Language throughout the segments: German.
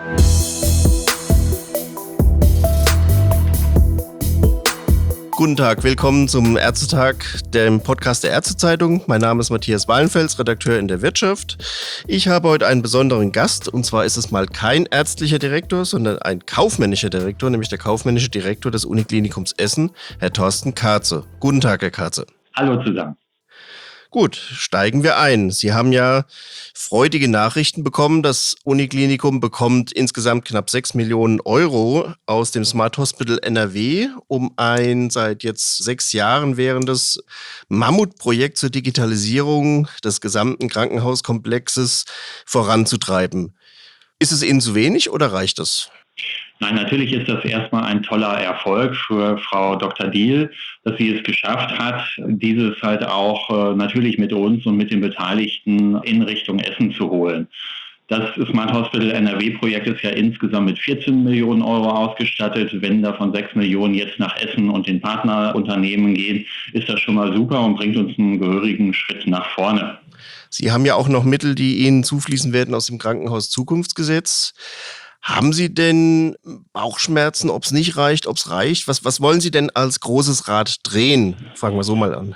Guten Tag, willkommen zum Ärztetag, dem Podcast der Ärztezeitung. Mein Name ist Matthias Wallenfels, Redakteur in der Wirtschaft. Ich habe heute einen besonderen Gast, und zwar ist es mal kein ärztlicher Direktor, sondern ein kaufmännischer Direktor, nämlich der kaufmännische Direktor des Uniklinikums Essen, Herr Thorsten Karze. Guten Tag, Herr Karze. Hallo zusammen. Gut, steigen wir ein. Sie haben ja freudige Nachrichten bekommen. Das Uniklinikum bekommt insgesamt knapp 6 Millionen Euro aus dem Smart Hospital NRW, um ein seit jetzt 6 Jahren währendes Mammutprojekt zur Digitalisierung des gesamten Krankenhauskomplexes voranzutreiben. Ist es Ihnen zu wenig oder reicht das? Nein, natürlich ist das erstmal ein toller Erfolg für Frau Dr. Diehl, dass sie es geschafft hat, dieses halt auch natürlich mit uns und mit den Beteiligten in Richtung Essen zu holen. Das Smart Hospital NRW-Projekt ist ja insgesamt mit 14 Millionen Euro ausgestattet. Wenn davon 6 Millionen jetzt nach Essen und den Partnerunternehmen gehen, ist das schon mal super und bringt uns einen gehörigen Schritt nach vorne. Sie haben ja auch noch Mittel, die Ihnen zufließen werden aus dem Krankenhauszukunftsgesetz. Haben Sie denn Bauchschmerzen, ob es nicht reicht, ob es reicht? Was wollen Sie denn als großes Rad drehen? Fangen wir so mal an.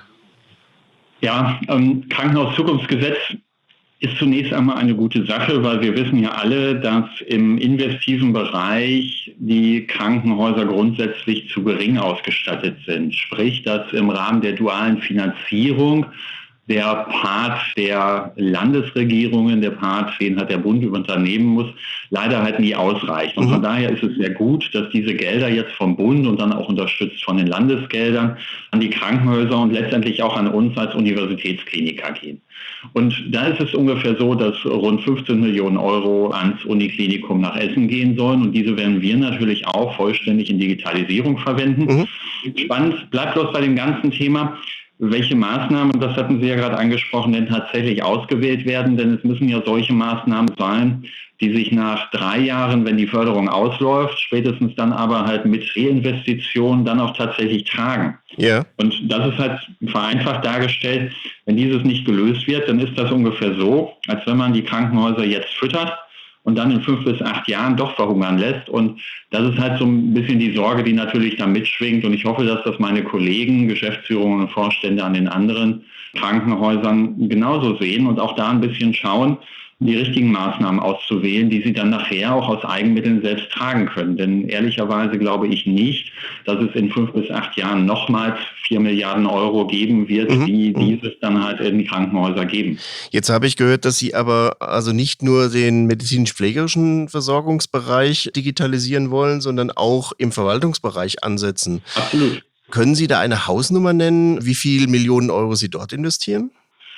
Ja, Krankenhauszukunftsgesetz ist zunächst einmal eine gute Sache, weil wir wissen ja alle, dass im investiven Bereich die Krankenhäuser grundsätzlich zu gering ausgestattet sind. Sprich, dass im Rahmen der dualen Finanzierung der Part der Landesregierungen, der Part, den halt der Bund übernehmen muss, leider halt nie ausreicht. Und von daher ist es sehr gut, dass diese Gelder jetzt vom Bund und dann auch unterstützt von den Landesgeldern an die Krankenhäuser und letztendlich auch an uns als Universitätskliniker gehen. Und da ist es ungefähr so, dass rund 15 Millionen Euro ans Uniklinikum nach Essen gehen sollen. Und diese werden wir natürlich auch vollständig in Digitalisierung verwenden. Spannend bleibt bloß bei dem ganzen Thema, welche Maßnahmen, das hatten Sie ja gerade angesprochen, denn tatsächlich ausgewählt werden. Denn es müssen ja solche Maßnahmen sein, die sich nach 3 Jahren, wenn die Förderung ausläuft, spätestens dann aber halt mit Reinvestitionen dann auch tatsächlich tragen. Ja. Und das ist halt vereinfacht dargestellt. Wenn dieses nicht gelöst wird, dann ist das ungefähr so, als wenn man die Krankenhäuser jetzt füttert und dann in 5 bis 8 Jahren doch verhungern lässt. Und das ist halt so ein bisschen die Sorge, die natürlich da mitschwingt. Und ich hoffe, dass das meine Kollegen, Geschäftsführungen und Vorstände an den anderen Krankenhäusern genauso sehen und auch da ein bisschen schauen, die richtigen Maßnahmen auszuwählen, die sie dann nachher auch aus Eigenmitteln selbst tragen können. Denn ehrlicherweise glaube ich nicht, dass es in 5 bis 8 Jahren nochmals 4 Milliarden Euro geben wird, die dieses dann halt in die Krankenhäuser geben. Jetzt habe ich gehört, dass Sie aber also nicht nur den medizinisch-pflegerischen Versorgungsbereich digitalisieren wollen, sondern auch im Verwaltungsbereich ansetzen. Absolut. Können Sie da eine Hausnummer nennen, wie viel Millionen Euro Sie dort investieren?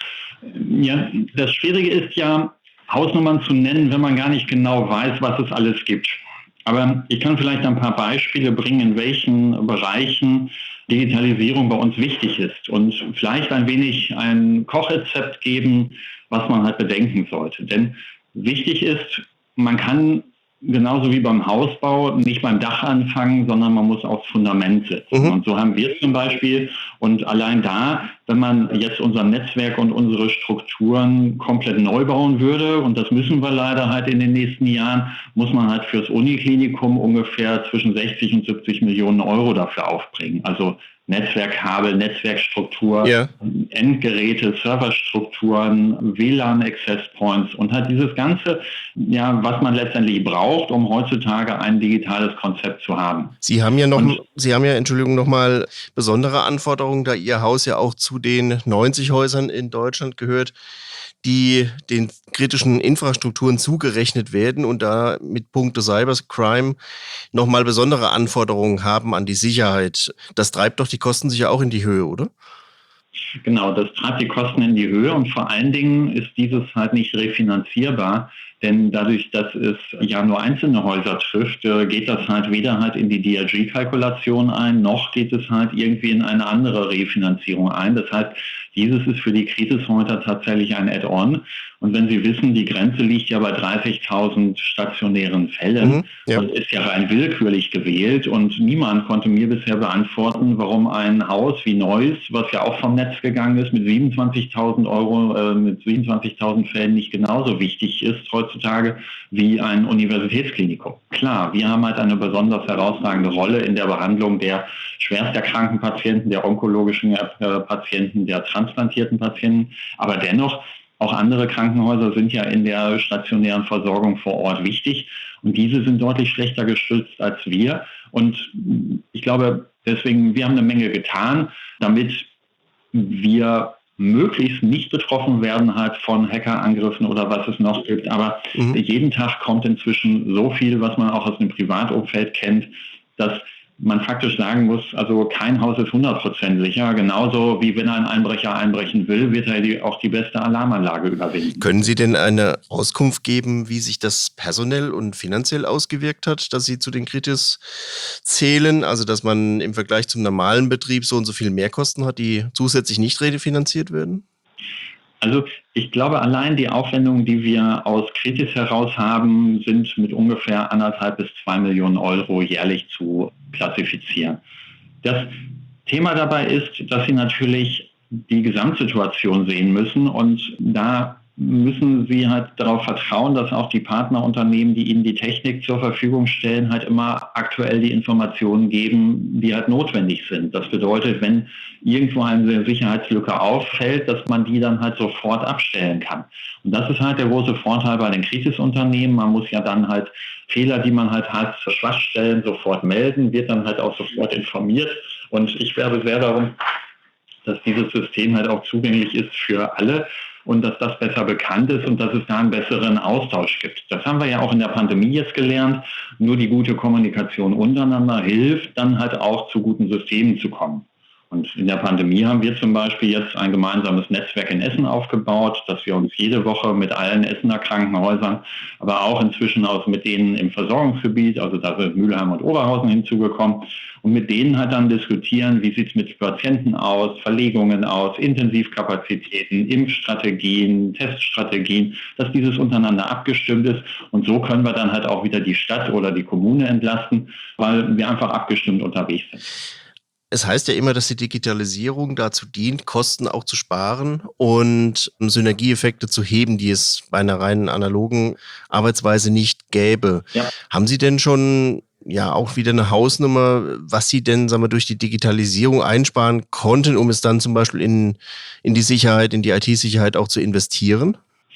Ja, das Schwierige ist ja, Hausnummern zu nennen, wenn man gar nicht genau weiß, was es alles gibt. Aber ich kann vielleicht ein paar Beispiele bringen, in welchen Bereichen Digitalisierung bei uns wichtig ist und vielleicht ein wenig ein Kochrezept geben, was man halt bedenken sollte. Denn wichtig ist, man kann genauso wie beim Hausbau nicht beim Dach anfangen, sondern man muss aufs Fundament setzen. Und so haben wir es zum Beispiel. Und allein da, wenn man jetzt unser Netzwerk und unsere Strukturen komplett neu bauen würde, und das müssen wir leider halt in den nächsten Jahren, muss man halt fürs Uniklinikum ungefähr zwischen 60 und 70 Millionen Euro dafür aufbringen. Also Netzwerkkabel, Netzwerkstruktur, Endgeräte, Serverstrukturen, WLAN-Access Points und halt dieses Ganze, ja, was man letztendlich braucht, um heutzutage ein digitales Konzept zu haben. Sie haben ja Entschuldigung, nochmal besondere Anforderungen, da Ihr Haus ja auch zu den 90 Häusern in Deutschland gehört, die den kritischen Infrastrukturen zugerechnet werden und da mit Punkte Cybercrime nochmal besondere Anforderungen haben an die Sicherheit. Das treibt doch die Kosten sicher auch in die Höhe, oder? Genau, das treibt die Kosten in die Höhe und vor allen Dingen ist dieses halt nicht refinanzierbar, denn dadurch, dass es ja nur einzelne Häuser trifft, geht das halt weder halt in die DRG-Kalkulation ein, noch geht es halt irgendwie in eine andere Refinanzierung ein. Das heißt, Dieses ist für die Kritis heute tatsächlich ein Add-on. Und wenn Sie wissen, die Grenze liegt ja bei 30.000 stationären Fällen, ja. und ist ja rein willkürlich gewählt. Und niemand konnte mir bisher beantworten, warum ein Haus wie Neuss, was ja auch vom Netz gegangen ist, mit 27.000 Euro, mit 27.000 Fällen nicht genauso wichtig ist heutzutage wie ein Universitätsklinikum. Klar, wir haben halt eine besonders herausragende Rolle in der Behandlung der schwerst erkrankten Patienten, der onkologischen Patienten, der transplantierten Patienten. Aber dennoch, auch andere Krankenhäuser sind ja in der stationären Versorgung vor Ort wichtig. Und diese sind deutlich schlechter geschützt als wir. Und ich glaube, deswegen, wir haben eine Menge getan, damit wir möglichst nicht betroffen werden halt von Hackerangriffen oder was es noch gibt. Aber jeden Tag kommt inzwischen so viel, was man auch aus dem Privatumfeld kennt, dass man faktisch sagen muss, also kein Haus ist 100% sicher. Genauso wie wenn ein Einbrecher einbrechen will, wird er auch die beste Alarmanlage überwinden. Können Sie denn eine Auskunft geben, wie sich das personell und finanziell ausgewirkt hat, dass Sie zu den Kritis zählen? Also, dass man im Vergleich zum normalen Betrieb so und so viel Mehrkosten hat, die zusätzlich nicht refinanziert werden? Also ich glaube, allein die Aufwendungen, die wir aus Kritis heraus haben, sind mit ungefähr 1,5 bis 2 Millionen Euro jährlich zu klassifizieren. Das Thema dabei ist, dass Sie natürlich die Gesamtsituation sehen müssen, und da müssen Sie halt darauf vertrauen, dass auch die Partnerunternehmen, die Ihnen die Technik zur Verfügung stellen, halt immer aktuell die Informationen geben, die halt notwendig sind. Das bedeutet, wenn irgendwo eine Sicherheitslücke auffällt, dass man die dann halt sofort abstellen kann. Und das ist halt der große Vorteil bei den Kritisunternehmen. Man muss ja dann halt Fehler, die man halt hat, zur Schwachstellen sofort melden, wird dann halt auch sofort informiert. Und ich werbe sehr darum, dass dieses System halt auch zugänglich ist für alle und dass das besser bekannt ist und dass es da einen besseren Austausch gibt. Das haben wir ja auch in der Pandemie jetzt gelernt. Nur die gute Kommunikation untereinander hilft dann halt auch zu guten Systemen zu kommen. Und in der Pandemie haben wir zum Beispiel jetzt ein gemeinsames Netzwerk in Essen aufgebaut, dass wir uns jede Woche mit allen Essener Krankenhäusern, aber auch inzwischen auch mit denen im Versorgungsgebiet, also da sind Mülheim und Oberhausen hinzugekommen, und mit denen halt dann diskutieren, wie sieht es mit Patienten aus, Verlegungen aus, Intensivkapazitäten, Impfstrategien, Teststrategien, dass dieses untereinander abgestimmt ist. Und so können wir dann halt auch wieder die Stadt oder die Kommune entlasten, weil wir einfach abgestimmt unterwegs sind. Es heißt ja immer, dass die Digitalisierung dazu dient, Kosten auch zu sparen und Synergieeffekte zu heben, die es bei einer reinen analogen Arbeitsweise nicht gäbe. Ja. Haben Sie denn schon auch wieder eine Hausnummer, was Sie denn, sagen wir, durch die Digitalisierung einsparen konnten, um es dann zum Beispiel in die Sicherheit, in die IT-Sicherheit auch zu investieren?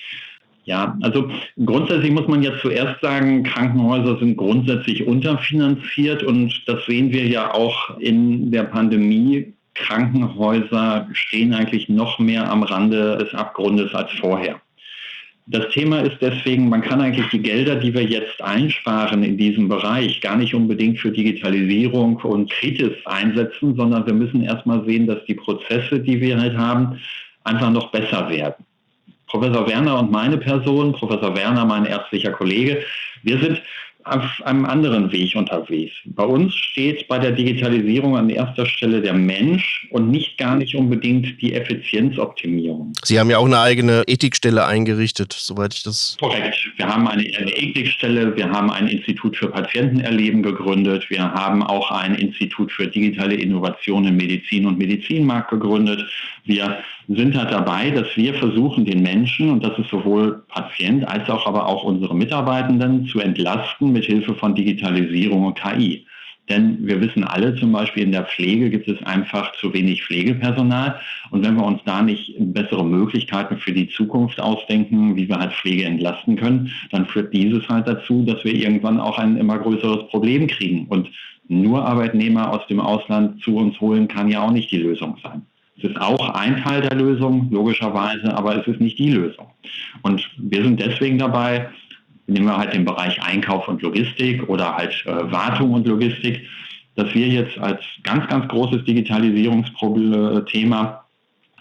Ja, also grundsätzlich muss man ja zuerst sagen, Krankenhäuser sind grundsätzlich unterfinanziert, und das sehen wir ja auch in der Pandemie. Krankenhäuser stehen eigentlich noch mehr am Rande des Abgrundes als vorher. Das Thema ist deswegen, man kann eigentlich die Gelder, die wir jetzt einsparen in diesem Bereich, gar nicht unbedingt für Digitalisierung und Kritis einsetzen, sondern wir müssen erstmal sehen, dass die Prozesse, die wir halt haben, einfach noch besser werden. Professor Werner und meine Person, Professor Werner, mein ärztlicher Kollege, wir sind auf einem anderen Weg unterwegs. Bei uns steht bei der Digitalisierung an erster Stelle der Mensch und gar nicht unbedingt die Effizienzoptimierung. Sie haben ja auch eine eigene Ethikstelle eingerichtet, soweit ich das... Korrekt. Wir haben eine Ethikstelle, wir haben ein Institut für Patientenerleben gegründet, wir haben auch ein Institut für digitale Innovation in Medizin und Medizinmarkt gegründet. Wir sind halt dabei, dass wir versuchen, den Menschen, und das ist sowohl Patient als auch aber auch unsere Mitarbeitenden, zu entlasten mit Hilfe von Digitalisierung und KI. Denn wir wissen alle, zum Beispiel in der Pflege gibt es einfach zu wenig Pflegepersonal. Und wenn wir uns da nicht bessere Möglichkeiten für die Zukunft ausdenken, wie wir halt Pflege entlasten können, dann führt dieses halt dazu, dass wir irgendwann auch ein immer größeres Problem kriegen. Und nur Arbeitnehmer aus dem Ausland zu uns holen, kann ja auch nicht die Lösung sein. Es ist auch ein Teil der Lösung, logischerweise, aber es ist nicht die Lösung. Und wir sind deswegen dabei, nehmen wir halt den Bereich Einkauf und Logistik oder halt Wartung und Logistik, dass wir jetzt als ganz, ganz großes Digitalisierungsthema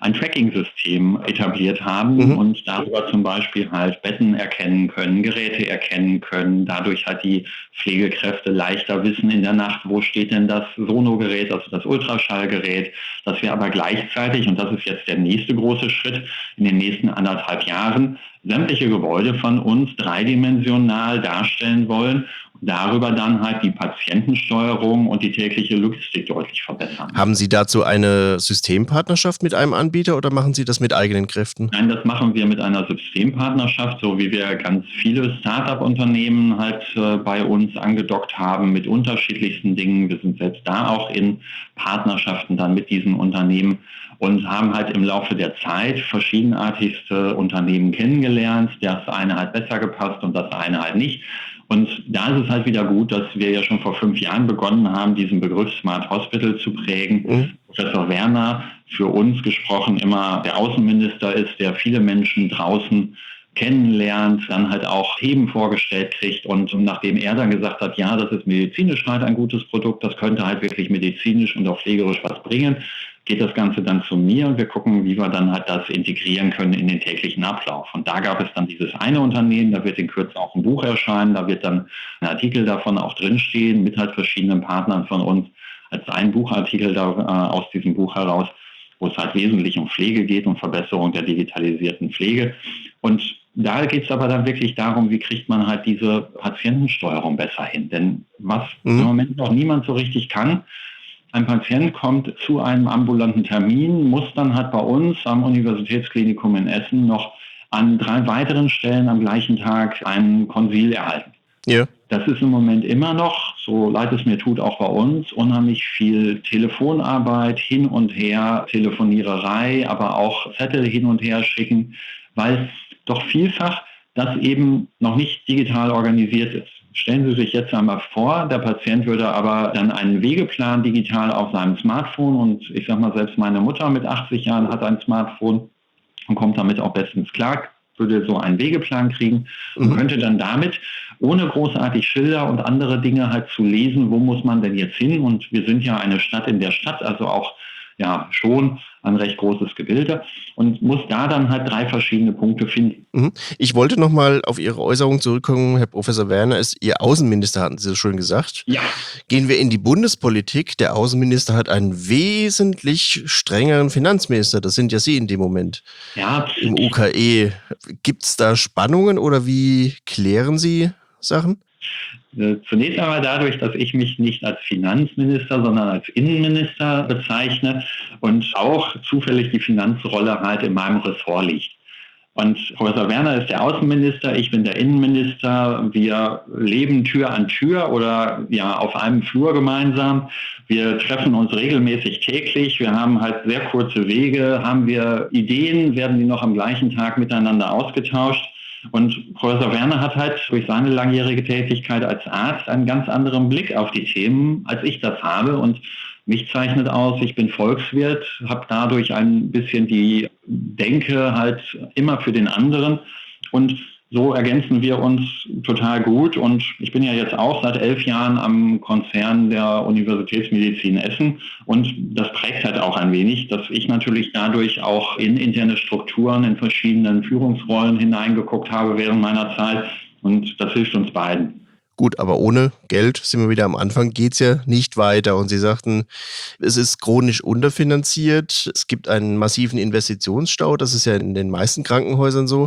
ein Tracking-System etabliert haben und darüber zum Beispiel halt Betten erkennen können, Geräte erkennen können, dadurch halt die Pflegekräfte leichter wissen in der Nacht, wo steht denn das Sonogerät, also das Ultraschallgerät, dass wir aber gleichzeitig, und das ist jetzt der nächste große Schritt, in den nächsten 1,5 Jahren sämtliche Gebäude von uns dreidimensional darstellen wollen und darüber dann halt die Patientensteuerung und die tägliche Logistik deutlich verbessern. Haben Sie dazu eine Systempartnerschaft mit einem Anbieter oder machen Sie das mit eigenen Kräften? Nein, das machen wir mit einer Systempartnerschaft, so wie wir ganz viele Start-up-Unternehmen halt bei uns angedockt haben mit unterschiedlichsten Dingen. Wir sind selbst da auch in Partnerschaften dann mit diesen Unternehmen und haben halt im Laufe der Zeit verschiedenartigste Unternehmen kennengelernt. Das eine hat besser gepasst und das eine halt nicht. Und da ist es halt wieder gut, dass wir ja schon vor 5 Jahren begonnen haben, diesen Begriff Smart Hospital zu prägen. Professor Werner, für uns gesprochen, immer der Außenminister ist, der viele Menschen draußen kennenlernt, dann halt auch Themen vorgestellt kriegt und nachdem er dann gesagt hat, ja, das ist medizinisch halt ein gutes Produkt, das könnte halt wirklich medizinisch und auch pflegerisch was bringen, geht das Ganze dann zu mir und wir gucken, wie wir dann halt das integrieren können in den täglichen Ablauf. Und da gab es dann dieses eine Unternehmen, da wird in Kürze auch ein Buch erscheinen, da wird dann ein Artikel davon auch drinstehen mit halt verschiedenen Partnern von uns, als ein Buchartikel da, aus diesem Buch heraus, wo es halt wesentlich um Pflege geht, um Verbesserung der digitalisierten Pflege. Und da geht es aber dann wirklich darum, wie kriegt man halt diese Patientensteuerung besser hin. Denn was im Moment noch niemand so richtig kann, ein Patient kommt zu einem ambulanten Termin, muss dann halt bei uns am Universitätsklinikum in Essen noch an 3 weiteren Stellen am gleichen Tag ein Konsil erhalten. Ja. Das ist im Moment immer noch, so leid es mir tut, auch bei uns, unheimlich viel Telefonarbeit, hin und her, Telefoniererei, aber auch Zettel hin und her schicken, weil doch vielfach das eben noch nicht digital organisiert ist. Stellen Sie sich jetzt einmal vor, der Patient würde aber dann einen Wegeplan digital auf seinem Smartphone und ich sag mal, selbst meine Mutter mit 80 Jahren hat ein Smartphone und kommt damit auch bestens klar, würde so einen Wegeplan kriegen und könnte dann damit, ohne großartig Schilder und andere Dinge halt zu lesen, wo muss man denn jetzt hin? Und wir sind ja eine Stadt in der Stadt, also auch ja schon ein recht großes Gebilde und muss da dann halt 3 verschiedene Punkte finden. Ich wollte nochmal auf Ihre Äußerung zurückkommen, Herr Professor Werner ist Ihr Außenminister, hatten Sie so schön gesagt. Ja. Gehen wir in die Bundespolitik. Der Außenminister hat einen wesentlich strengeren Finanzminister. Das sind ja Sie in dem Moment. Ja. Im UKE. Gibt es da Spannungen oder wie klären Sie Sachen? Zunächst einmal dadurch, dass ich mich nicht als Finanzminister, sondern als Innenminister bezeichne und auch zufällig die Finanzrolle halt in meinem Ressort liegt. Und Professor Werner ist der Außenminister, ich bin der Innenminister. Wir leben Tür an Tür oder ja auf einem Flur gemeinsam. Wir treffen uns regelmäßig täglich. Wir haben halt sehr kurze Wege, haben wir Ideen, werden die noch am gleichen Tag miteinander ausgetauscht. Und Professor Werner hat halt durch seine langjährige Tätigkeit als Arzt einen ganz anderen Blick auf die Themen, als ich das habe. Und mich zeichnet aus, ich bin Volkswirt, habe dadurch ein bisschen die Denke halt immer für den anderen. Und so ergänzen wir uns total gut. Und ich bin ja jetzt auch seit 11 Jahren am Konzern der Universitätsmedizin Essen. Und das prägt halt auch ein wenig, dass ich natürlich dadurch auch in interne Strukturen, in verschiedenen Führungsrollen hineingeguckt habe während meiner Zeit. Und das hilft uns beiden. Gut, aber ohne Geld, sind wir wieder am Anfang, geht's ja nicht weiter. Und Sie sagten, es ist chronisch unterfinanziert. Es gibt einen massiven Investitionsstau. Das ist ja in den meisten Krankenhäusern so.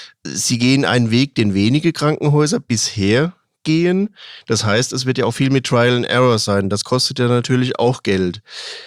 Sie gehen einen Weg, den wenige Krankenhäuser bisher gehen. Das heißt, es wird ja auch viel mit Trial and Error sein. Das kostet ja natürlich auch Geld.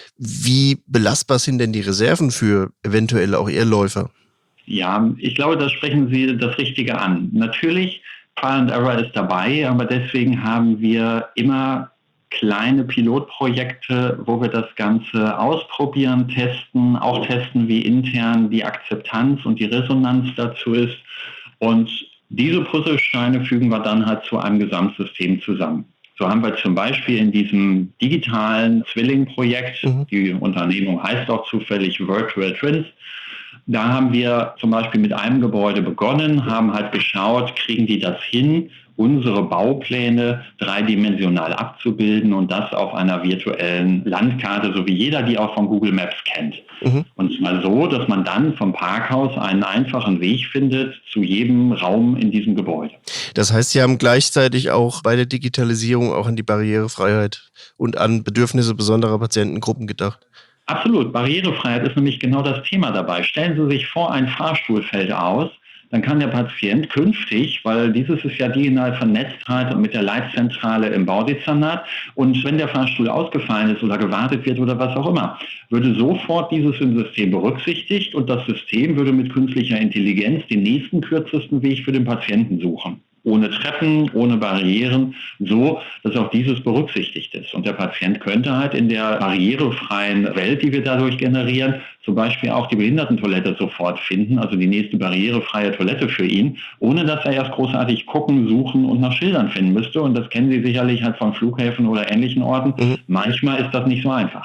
Wie belastbar sind denn die Reserven für eventuell auch Irrläufer? Ja, ich glaube, da sprechen Sie das Richtige an. Natürlich, Trial and Error ist dabei, aber deswegen haben wir immer kleine Pilotprojekte, wo wir das Ganze ausprobieren, testen, auch testen, wie intern die Akzeptanz und die Resonanz dazu ist. Und diese Puzzlesteine fügen wir dann halt zu einem Gesamtsystem zusammen. So haben wir zum Beispiel in diesem digitalen Zwilling-Projekt, die Unternehmung heißt auch zufällig Virtual Twins, da haben wir zum Beispiel mit einem Gebäude begonnen, haben halt geschaut, kriegen die das hin, unsere Baupläne dreidimensional abzubilden und das auf einer virtuellen Landkarte, so wie jeder die auch von Google Maps kennt. Mhm. Und zwar so, dass man dann vom Parkhaus einen einfachen Weg findet zu jedem Raum in diesem Gebäude. Das heißt, Sie haben gleichzeitig auch bei der Digitalisierung auch an die Barrierefreiheit und an Bedürfnisse besonderer Patientengruppen gedacht. Absolut. Barrierefreiheit ist nämlich genau das Thema dabei. Stellen Sie sich vor, ein Fahrstuhl fällt aus, dann kann der Patient künftig, weil dieses ist ja digital vernetzt halt mit der Leitzentrale im Baudezernat, und wenn der Fahrstuhl ausgefallen ist oder gewartet wird oder was auch immer, würde sofort dieses im System berücksichtigt und das System würde mit künstlicher Intelligenz den nächsten kürzesten Weg für den Patienten suchen. Ohne Treppen, ohne Barrieren, so, dass auch dieses berücksichtigt ist. Und der Patient könnte halt in der barrierefreien Welt, die wir dadurch generieren, zum Beispiel auch die Behindertentoilette sofort finden, also die nächste barrierefreie Toilette für ihn, ohne dass er erst großartig gucken, suchen und nach Schildern finden müsste. Und das kennen Sie sicherlich halt von Flughäfen oder ähnlichen Orten. Mhm. Manchmal ist das nicht so einfach.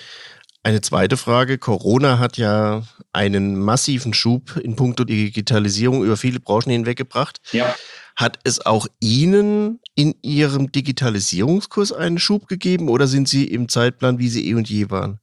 Eine zweite Frage. Corona hat ja einen massiven Schub in puncto Digitalisierung über viele Branchen hinweggebracht. Ja. Hat es auch Ihnen in Ihrem Digitalisierungskurs einen Schub gegeben oder sind Sie im Zeitplan, wie Sie eh und je waren?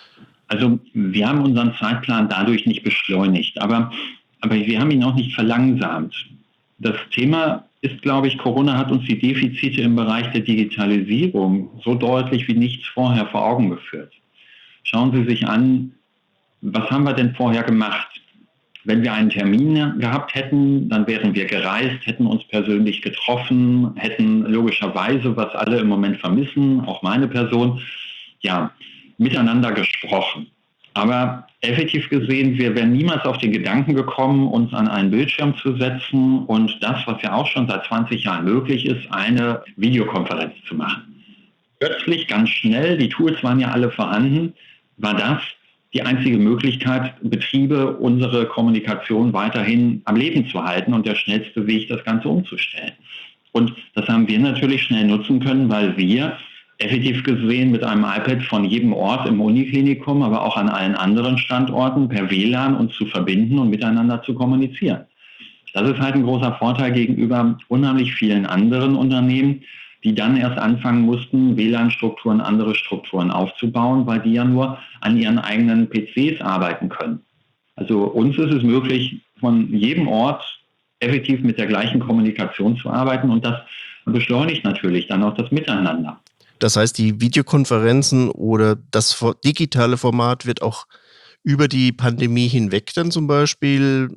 Also wir haben unseren Zeitplan dadurch nicht beschleunigt, aber wir haben ihn auch nicht verlangsamt. Das Thema ist, glaube ich, Corona hat uns die Defizite im Bereich der Digitalisierung so deutlich wie nichts vorher vor Augen geführt. Schauen Sie sich an, was haben wir denn vorher gemacht? Wenn wir einen Termin gehabt hätten, dann wären wir gereist, hätten uns persönlich getroffen, hätten logischerweise, was alle im Moment vermissen, auch meine Person, ja, miteinander gesprochen. Aber effektiv gesehen, wir wären niemals auf den Gedanken gekommen, uns an einen Bildschirm zu setzen und das, was ja auch schon seit 20 Jahren möglich ist, eine Videokonferenz zu machen. Plötzlich, ganz schnell, die Tools waren ja alle vorhanden, war das die einzige Möglichkeit, Betriebe, unsere Kommunikation weiterhin am Leben zu halten und der schnellste Weg, das Ganze umzustellen. Und das haben wir natürlich schnell nutzen können, weil wir effektiv gesehen mit einem iPad von jedem Ort im Uniklinikum, aber auch an allen anderen Standorten per WLAN uns zu verbinden und miteinander zu kommunizieren. Das ist halt ein großer Vorteil gegenüber unheimlich vielen anderen Unternehmen, die dann erst anfangen mussten, WLAN-Strukturen, andere Strukturen aufzubauen, weil die ja nur an ihren eigenen PCs arbeiten können. Also uns ist es möglich, von jedem Ort effektiv mit der gleichen Kommunikation zu arbeiten und das beschleunigt natürlich dann auch das Miteinander. Das heißt, die Videokonferenzen oder das digitale Format wird auch über die Pandemie hinweg dann zum Beispiel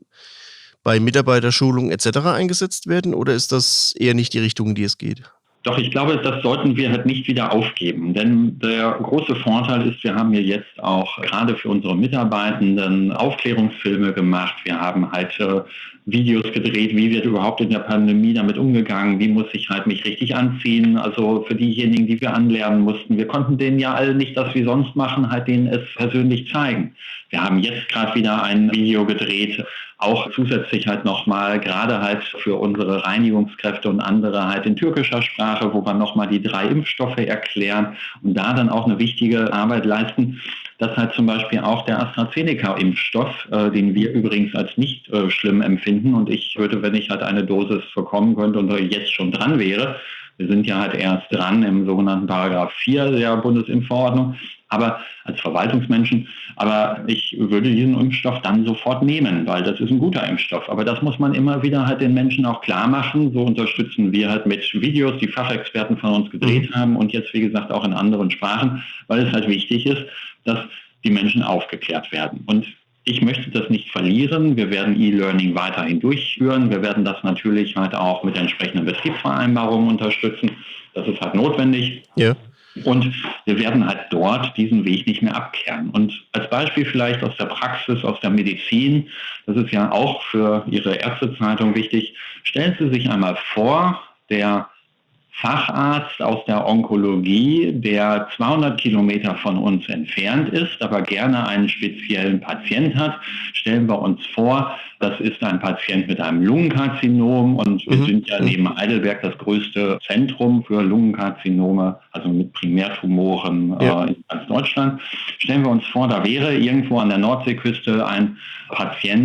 bei Mitarbeiterschulung etc. eingesetzt werden oder ist das eher nicht die Richtung, in die es geht? Doch, ich glaube, das sollten wir halt nicht wieder aufgeben. Denn der große Vorteil ist, wir haben hier jetzt auch gerade für unsere Mitarbeitenden Aufklärungsfilme gemacht. Wir haben halt Videos gedreht, wie wird überhaupt in der Pandemie damit umgegangen, wie muss ich halt mich richtig anziehen. Also für diejenigen, die wir anlernen mussten. Wir konnten denen ja alle nicht das wie sonst machen, halt denen es persönlich zeigen. Wir haben jetzt gerade wieder ein Video gedreht, auch zusätzlich halt nochmal, gerade halt für unsere Reinigungskräfte und andere halt in türkischer Sprache, wo wir nochmal die 3 Impfstoffe erklären und da dann auch eine wichtige Arbeit leisten, dass halt zum Beispiel auch der AstraZeneca-Impfstoff, den wir übrigens als nicht schlimm empfinden und ich würde, wenn ich halt eine Dosis bekommen könnte und jetzt schon dran wäre, wir sind ja halt erst dran im sogenannten Paragraph 4 der Bundesimpfverordnung, aber als Verwaltungsmenschen, aber ich würde diesen Impfstoff dann sofort nehmen, weil das ist ein guter Impfstoff. Aber das muss man immer wieder halt den Menschen auch klar machen. So unterstützen wir halt mit Videos, die Fachexperten von uns gedreht haben und jetzt, wie gesagt, auch in anderen Sprachen, weil es halt wichtig ist, dass die Menschen aufgeklärt werden. Und ich möchte das nicht verlieren. Wir werden E-Learning weiterhin durchführen. Wir werden das natürlich halt auch mit entsprechenden Betriebsvereinbarungen unterstützen. Das ist halt notwendig. Ja. Und wir werden halt dort diesen Weg nicht mehr abkehren. Und als Beispiel vielleicht aus der Praxis, aus der Medizin, das ist ja auch für Ihre Ärztezeitung wichtig, stellen Sie sich einmal vor, der Facharzt aus der Onkologie, der 200 Kilometer von uns entfernt ist, aber gerne einen speziellen Patient hat, stellen wir uns vor, das ist ein Patient mit einem Lungenkarzinom und wir sind ja neben Heidelberg das größte Zentrum für Lungenkarzinome, also mit Primärtumoren in ganz Deutschland. Stellen wir uns vor, da wäre irgendwo an der Nordseeküste ein Patient,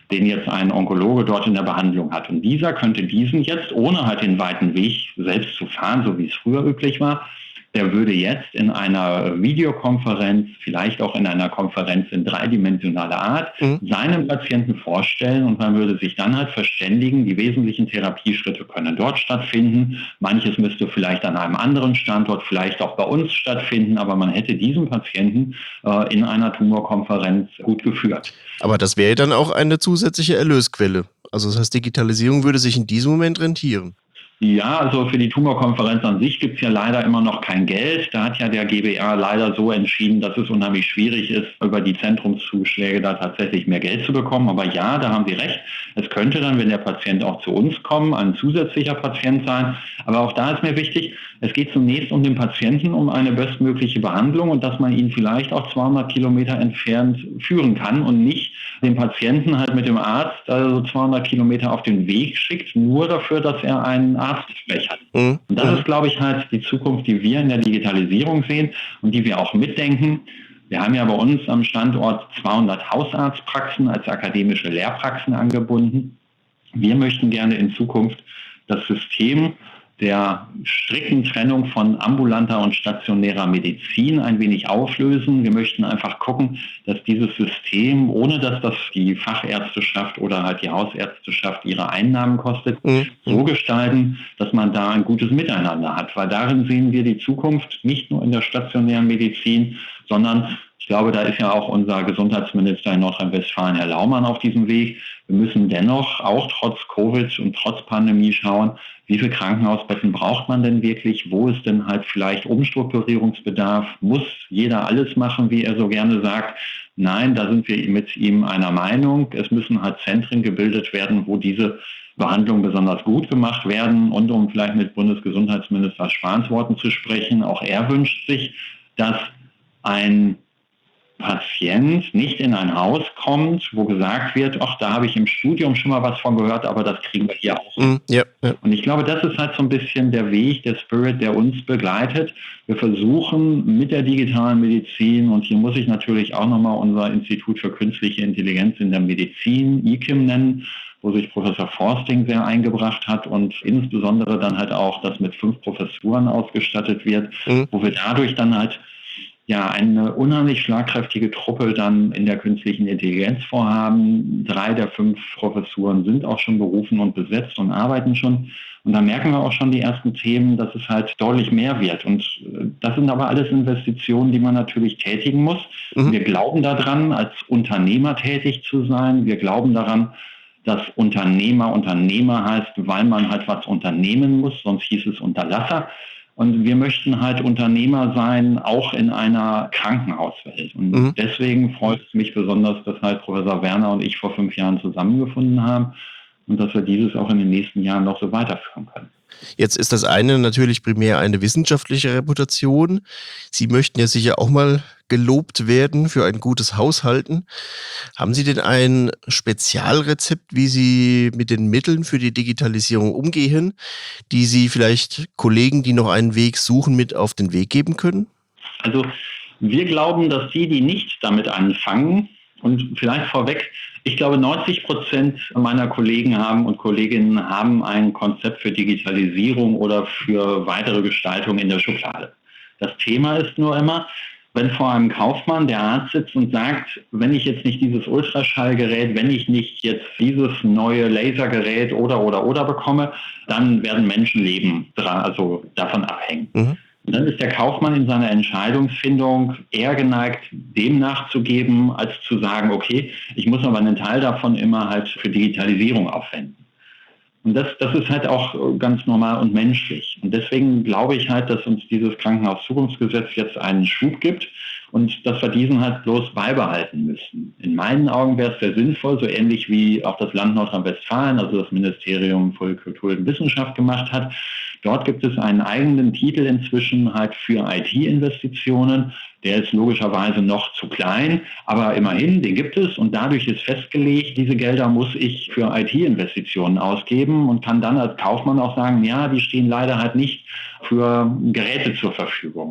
den jetzt ein Onkologe dort in der Behandlung hat. Und dieser könnte diesen jetzt, ohne halt den weiten Weg selbst zu fahren, so wie es früher üblich war, der würde jetzt in einer Videokonferenz, vielleicht auch in einer Konferenz in dreidimensionaler Art, seinem Patienten vorstellen und man würde sich dann halt verständigen, die wesentlichen Therapieschritte können dort stattfinden. Manches müsste vielleicht an einem anderen Standort, vielleicht auch bei uns stattfinden, aber man hätte diesen Patienten in einer Tumorkonferenz gut geführt. Aber das wäre dann auch eine zusätzliche Erlösquelle. Also das heißt, Digitalisierung würde sich in diesem Moment rentieren. Ja, also für die Tumorkonferenz an sich gibt es ja leider immer noch kein Geld. Da hat ja der GBA leider so entschieden, dass es unheimlich schwierig ist, über die Zentrumszuschläge da tatsächlich mehr Geld zu bekommen. Aber ja, da haben Sie recht. Es könnte dann, wenn der Patient auch zu uns kommt, ein zusätzlicher Patient sein. Aber auch da ist mir wichtig, es geht zunächst um den Patienten, um eine bestmögliche Behandlung und dass man ihn vielleicht auch 200 Kilometer entfernt führen kann und nicht den Patienten halt mit dem Arzt also 200 Kilometer auf den Weg schickt, nur dafür, dass er einen Arztgespräch hat. Und das ist, glaube ich, halt die Zukunft, die wir in der Digitalisierung sehen und die wir auch mitdenken. Wir haben ja bei uns am Standort 200 Hausarztpraxen als akademische Lehrpraxen angebunden. Wir möchten gerne in Zukunft das System der strikten Trennung von ambulanter und stationärer Medizin ein wenig auflösen. Wir möchten einfach gucken, dass dieses System, ohne dass das die Fachärzteschaft oder halt die Hausärzteschaft ihre Einnahmen kostet, so gestalten, dass man da ein gutes Miteinander hat. Weil darin sehen wir die Zukunft nicht nur in der stationären Medizin, sondern ich glaube, da ist ja auch unser Gesundheitsminister in Nordrhein-Westfalen, Herr Laumann, auf diesem Weg. Wir müssen dennoch auch trotz Covid und trotz Pandemie schauen, wie viele Krankenhausbetten braucht man denn wirklich? Wo ist denn halt vielleicht Umstrukturierungsbedarf? Muss jeder alles machen, wie er so gerne sagt? Nein, da sind wir mit ihm einer Meinung. Es müssen halt Zentren gebildet werden, wo diese Behandlungen besonders gut gemacht werden. Und um vielleicht mit Bundesgesundheitsminister Spahns Worten zu sprechen, auch er wünscht sich, dass ein Patient nicht in ein Haus kommt, wo gesagt wird, ach, da habe ich im Studium schon mal was von gehört, aber das kriegen wir hier auch. Ja. Und ich glaube, das ist halt so ein bisschen der Weg, der Spirit, der uns begleitet. Wir versuchen mit der digitalen Medizin, und hier muss ich natürlich auch nochmal unser Institut für künstliche Intelligenz in der Medizin, IKIM nennen, wo sich Professor Forsting sehr eingebracht hat und insbesondere dann halt auch das mit 5 Professuren ausgestattet wird, wo wir dadurch dann halt eine unheimlich schlagkräftige Truppe dann in der künstlichen Intelligenz vorhaben. 3 der 5 Professuren sind auch schon berufen und besetzt und arbeiten schon. Und da merken wir auch schon die ersten Themen, dass es halt deutlich mehr wird. Und das sind aber alles Investitionen, die man natürlich tätigen muss. Wir glauben daran, als Unternehmer tätig zu sein. Wir glauben daran, dass Unternehmer heißt, weil man halt was unternehmen muss, sonst hieß es Unterlasser. Und wir möchten halt Unternehmer sein, auch in einer Krankenhauswelt. Und deswegen freut es mich besonders, dass halt Professor Werner und ich vor 5 Jahren zusammengefunden haben und dass wir dieses auch in den nächsten Jahren noch so weiterführen können. Jetzt ist das eine natürlich primär eine wissenschaftliche Reputation. Sie möchten ja sicher auch mal gelobt werden für ein gutes Haushalten. Haben Sie denn ein Spezialrezept, wie Sie mit den Mitteln für die Digitalisierung umgehen, die Sie vielleicht Kollegen, die noch einen Weg suchen, mit auf den Weg geben können? Also wir glauben, dass die nicht damit anfangen, und vielleicht vorweg, ich glaube 90% meiner Kollegen und Kolleginnen haben ein Konzept für Digitalisierung oder für weitere Gestaltung in der Schublade. Das Thema ist nur immer, wenn vor einem Kaufmann der Arzt sitzt und sagt, wenn ich jetzt nicht dieses Ultraschallgerät, wenn ich nicht jetzt dieses neue Lasergerät oder bekomme, dann werden Menschenleben davon abhängen. Und dann ist der Kaufmann in seiner Entscheidungsfindung eher geneigt, dem nachzugeben, als zu sagen, okay, ich muss aber einen Teil davon immer halt für Digitalisierung aufwenden. Und das ist halt auch ganz normal und menschlich. Und deswegen glaube ich halt, dass uns dieses Krankenhauszukunftsgesetz jetzt einen Schub gibt und dass wir diesen halt bloß beibehalten müssen. In meinen Augen wäre es sehr sinnvoll, so ähnlich wie auch das Land Nordrhein-Westfalen, also das Ministerium für Kultur und Wissenschaft gemacht hat. Dort gibt es einen eigenen Titel inzwischen halt für IT-Investitionen. Der ist logischerweise noch zu klein, aber immerhin, den gibt es und dadurch ist festgelegt, diese Gelder muss ich für IT-Investitionen ausgeben und kann dann als Kaufmann auch sagen, ja, die stehen leider halt nicht für Geräte zur Verfügung.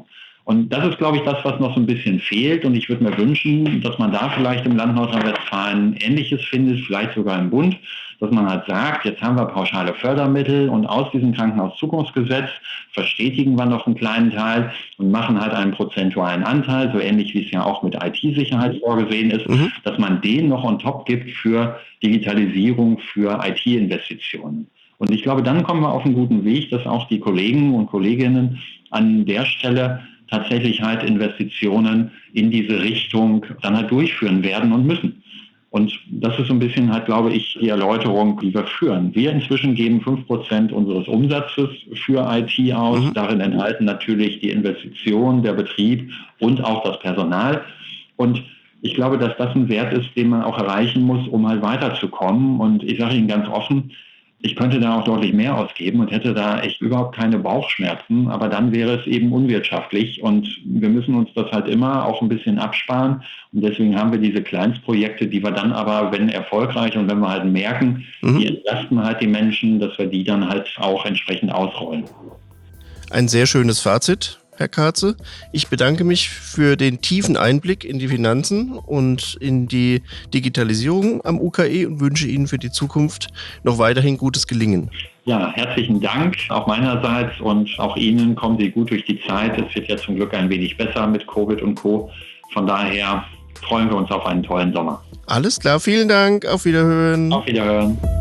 Und das ist, glaube ich, das, was noch so ein bisschen fehlt. Und ich würde mir wünschen, dass man da vielleicht im Land Nordrhein-Westfalen Ähnliches findet, vielleicht sogar im Bund, dass man halt sagt, jetzt haben wir pauschale Fördermittel und aus diesem Krankenhauszukunftsgesetz verstetigen wir noch einen kleinen Teil und machen halt einen prozentualen Anteil, so ähnlich wie es ja auch mit IT-Sicherheit vorgesehen ist, dass man den noch on top gibt für Digitalisierung, für IT-Investitionen. Und ich glaube, dann kommen wir auf einen guten Weg, dass auch die Kollegen und Kolleginnen an der Stelle tatsächlich halt Investitionen in diese Richtung dann halt durchführen werden und müssen. Und das ist so ein bisschen halt, glaube ich, die Erläuterung, die wir führen. Wir inzwischen geben 5% unseres Umsatzes für IT aus. Darin enthalten natürlich die Investition, der Betrieb und auch das Personal. Und ich glaube, dass das ein Wert ist, den man auch erreichen muss, um halt weiterzukommen. Und ich sage Ihnen ganz offen, ich könnte da auch deutlich mehr ausgeben und hätte da echt überhaupt keine Bauchschmerzen, aber dann wäre es eben unwirtschaftlich und wir müssen uns das halt immer auch ein bisschen absparen und deswegen haben wir diese Kleinstprojekte, die wir dann aber, wenn erfolgreich und wenn wir halt merken, die entlasten halt die Menschen, dass wir die dann halt auch entsprechend ausrollen. Ein sehr schönes Fazit, Herr Kartze. Ich bedanke mich für den tiefen Einblick in die Finanzen und in die Digitalisierung am UKE und wünsche Ihnen für die Zukunft noch weiterhin gutes Gelingen. Ja, herzlichen Dank auch meinerseits und auch Ihnen. Kommen Sie gut durch die Zeit. Es wird ja zum Glück ein wenig besser mit Covid und Co. Von daher freuen wir uns auf einen tollen Sommer. Alles klar, vielen Dank. Auf Wiederhören. Auf Wiederhören.